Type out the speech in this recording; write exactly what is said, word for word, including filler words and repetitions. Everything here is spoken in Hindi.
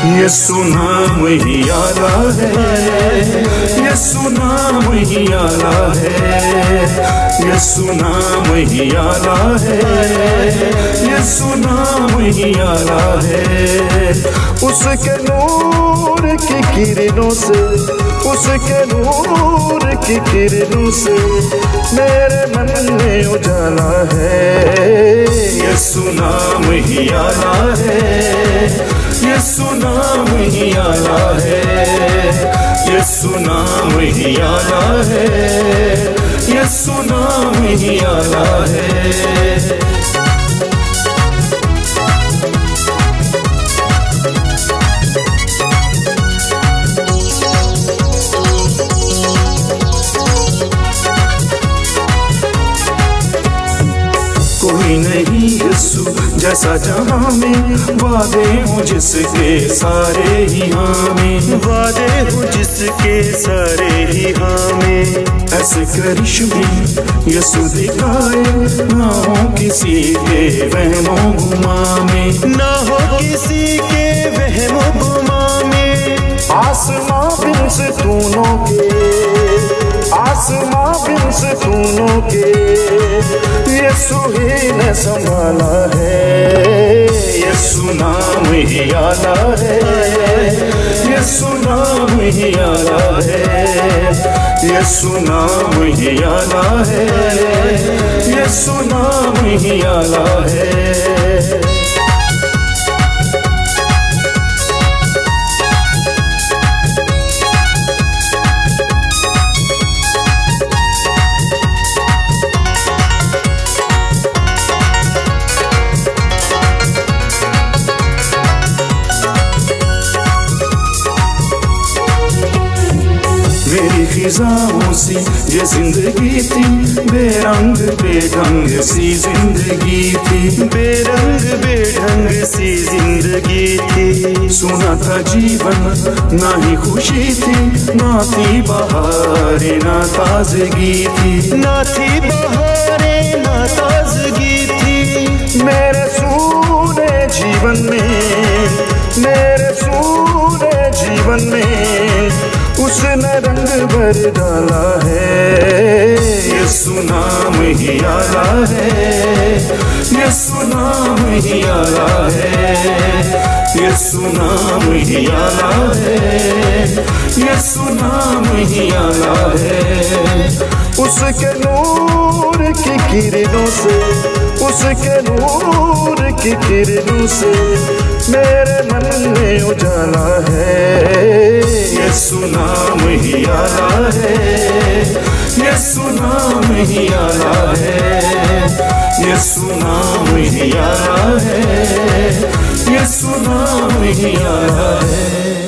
यीशु नाम ही आला है, यीशु नाम ही आला है, यीशु नाम ही आला है, यीशु नाम ही आला है। उसके नूर की किरणों से, उसके नूर की किरणों से मेरे मन में उजाला है। यीशु नाम ही आला है, यीशु नाम ही आला है, यीशु नाम ही आला है, यीशु नाम ही आला है। कोई नहीं यीशु जैसा जहां में, वादे हूँ जिसके सारे ही हाँ में, वादे हूँ जिसके सारे ही हाँ में। ऐसे करिश्मे यीशु दिखाए, ना हो किसी के वहमों गुमा में, ना हो किसी के वहमों गुमा में। आसमां बिन सितूनों के, आसमां बिन सितूनों के यीशु ही ने संभाला है। यीशु नाम ही आला है, यीशु नाम ही आला है, यीशु नाम ही आला है, यीशु नाम ही आला है। मेरी फिजाओं सी ये जिंदगी थी, बेरंग बेढंग सी जिंदगी थी, बेरंग बेढंग सी जिंदगी थी। सुना था जीवन ना ही खुशी थी, ना थी बहारे ना ताजगी थी, ना थी बहारे ना ताजगी थी। मेरे सूने जीवन में, मेरे सूने जीवन में उसने रंग भर डाला है। यीशु नाम ही आला है, यीशु नाम ही आला है, यीशु नाम ही आला है, यीशु नाम ही आला है। उसके नूर की किरणों से, उसके नूर की किरणों से मेरे मन में उजाला है। यीशु नाम ही आला है, यीशु नाम ही आला है, यीशु नाम ही आला है, यीशु नाम ही आला है।